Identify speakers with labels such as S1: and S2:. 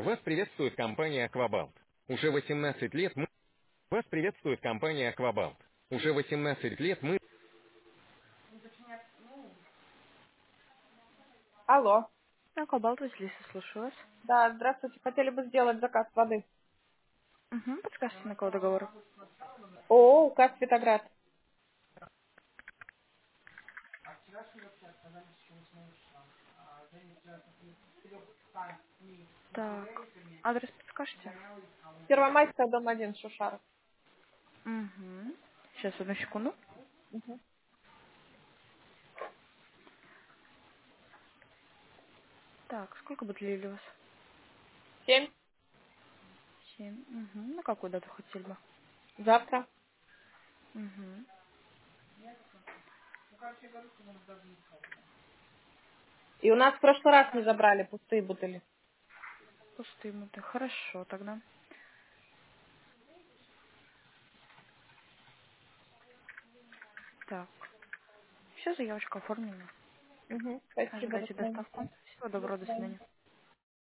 S1: Вас приветствует компания «Аквабалт». Уже 18 лет мы... Вас приветствует компания «Аквабалт». Уже 18 лет мы... Алло.
S2: Аквабалт, Василиса, слушаю вас.
S1: Да, здравствуйте. Хотели бы сделать заказ воды.
S2: Угу, подскажите, на кого договор.
S1: ООО «УКАС Светоград».
S2: Так, адрес подскажете?
S1: Первомайская, дом 1, Шушаров.
S2: Угу. Сейчас, одну секунду.
S1: Угу.
S2: Так, сколько бутылей у вас?
S1: 7.
S2: 7. Угу. На какую дату хотели бы?
S1: Завтра.
S2: Угу.
S1: И у нас в прошлый раз не забрали пустые бутыли.
S2: Пустые муты. Хорошо, тогда. Так, все, заявочка оформлена.
S1: Угу. Спасибо, до
S2: Ожидайте
S1: свидания.
S2: доставку. Всего доброго, до свидания.